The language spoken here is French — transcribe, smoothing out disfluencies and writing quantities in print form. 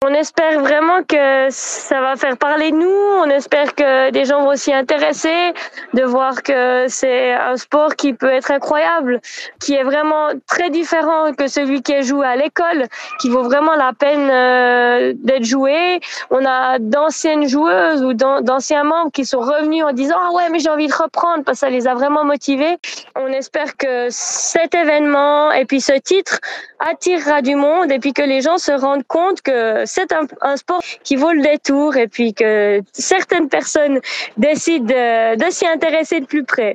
On espère vraiment que ça va faire parler de nous. On espère que des gens vont s'y intéresser, de voir que c'est un sport qui peut être incroyable, qui est vraiment très différent que celui qui est joué à l'école, qui vaut vraiment la peine d'être joué. On a d'anciennes joueuses ou d'anciens membres qui sont revenus en disant ah ouais mais j'ai envie de reprendre parce que ça les a vraiment motivés. On espère que cet événement et puis ce titre attirera du monde et puis que les gens se rendent compte que c'est un sport qui vaut le détour et puis que certaines personnes décident de s'y intéresser de plus près.